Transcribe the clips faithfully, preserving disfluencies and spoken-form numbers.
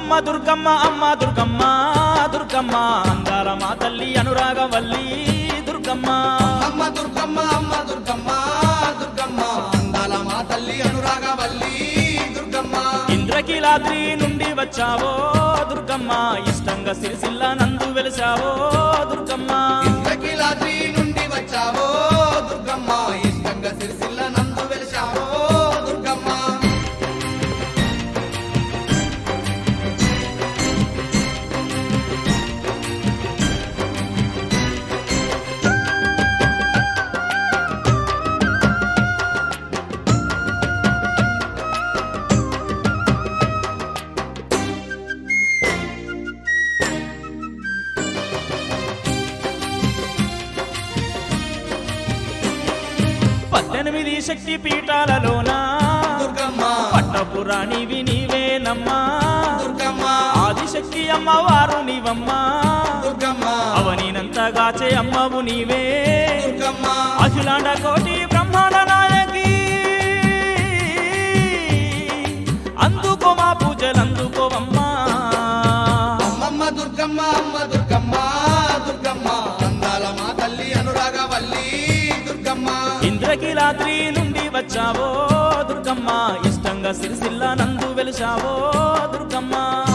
అమ్మమ్మ దుర్గమ్మ అమ్మ దుర్గమ్మ దుర్గమ్మ అందాల మా తల్లి అనురాగవల్లి దుర్గమ్మ అమ్మ దుర్గమ్మ అమ్మ దుర్గమ్మ దుర్గమ్మ అందాల మా తల్లి అనురాగవల్లి దుర్గమ్మ ఇంద్రకీలాద్రి నుండి వచ్చావో దుర్గమ్మ ఇష్టంగా సిరిసిల్ల నందు వెలిసావో దుర్గమ్మ ఇంద్రకీలాద్రి నుండి వచ్చావో దుర్గమ్మ ఇష్టంగా సిరిసిల్ల నందు వెలిసావో దుర్గమ్మ పద్దెనిమిది శక్తి పీఠాలలోన దుర్గమ్మ పట్టపురాణివి నీవేనమ్మా దుర్గమ్మ ఆదిశక్తి అమ్మవారు నీవమ్మా దుర్గమ్మ అవనినంతగాచే అమ్మవు నీవే దుర్గమ్మ అఖిలాండ కోటి బ్రహ్మాండ నాయకి అందుకో మా పూజలు అందుకోవమ్మా అమ్మమ్మ దుర్గమ్మ అమ్మ దుర్గమ్మ దుర్గమ్మ అందాల మా తల్లి అనురాగవల్లి దుర్గమ్మ ఇంద్రకీలాద్రి నుండి వచ్చావో దుర్గమ్మ ఇష్టంగా సిరిసిల్ల నందు వెలిసావో దుర్గమ్మ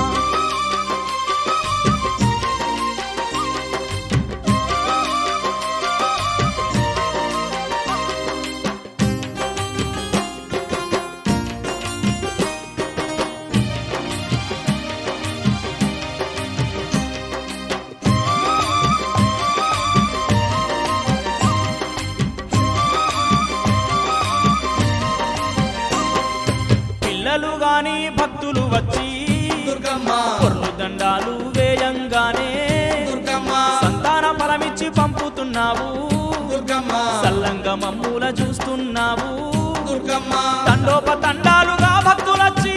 పిల్లలు గాని భక్తులు వచ్చి దుర్గమ్మ కొర్రు దండాలు వేయంగానే దుర్గమ్మ సంతాన ఫలమిచ్చి పంపుతున్నావు దుర్గమ్మ సల్లంగా మమ్ముల చూస్తున్నావు దుర్గమ్మ తండోప తండాలుగా భక్తులొచ్చి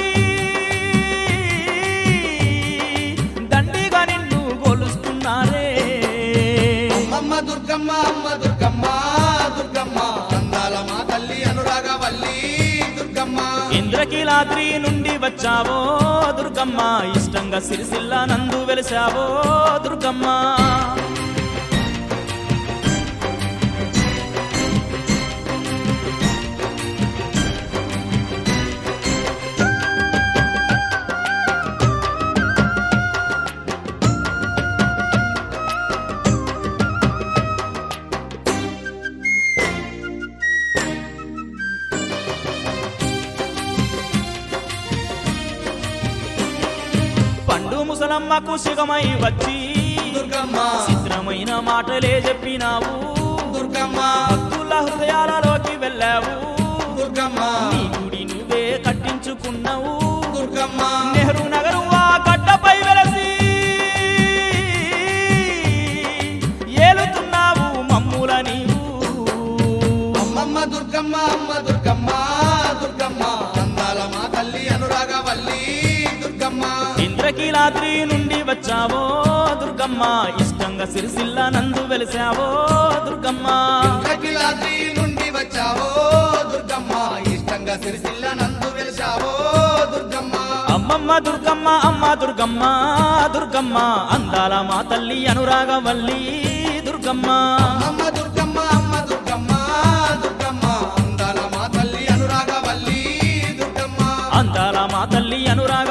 దండిగా నిన్ను గొలుస్తున్నారే అమ్మ దుర్గమ్మ అమ్మ దుర్గమ్మ దుర్గమ్మ అందాల మా తల్లి అనురాగవల్లి దుర్గమ్మ ఇంద్రకీలాద్రి నుండి వచ్చావో దుర్గమ్మ ఇష్టంగా సిరిసిల్ల నందు వెలిసావో దుర్గమ్మ పండు ముసలమ్మకు శిగమై వచ్చి దుర్గమ్మ చిత్రమైన మాటలే చెప్పినావు దుర్గమ్మ భక్తుల హృదయాలలోకి వెళ్ళావు దుర్గమ్మ నీ గుడి నువ్వే కట్టించుకున్నావు దుర్గమ్మ నెహ్రూ నగరు ఆ గడ్డపై వెలసి ఏలుతున్నావు మమ్ముల నీవు అమ్మమ్మ దుర్గమ్మ అమ్మ దుర్గమ్మ దుర్గమ్మ అందాల మా తల్లి అనురాగవల్లి దుర్గమ్మ ఇంద్రకీలాద్రి నుండి వచ్చావో దుర్గమ్మ ఇష్టంగా సిరిసిల్ల నందు వెలిసావో దుర్గమ్మ ఇంద్రకీలాద్రి నుండి వచ్చావో దుర్గమ్మ ఇష్టంగా సిరిసిల్ల నందు వెలిసావో దుర్గమ్మ అమ్మమ్మ దుర్గమ్మ అమ్మ దుర్గమ్మ దుర్గమ్మ అందాల మా తల్లి అనురాగవల్లి దుర్గమ్మ అమ్మ దుర్గమ్మ అమ్మ దుర్గమ్మ దుర్గమ్మ అందాల మా తల్లి అనురాగవల్లి దుర్గమ్మ అందాల మా తల్లి అనురాగ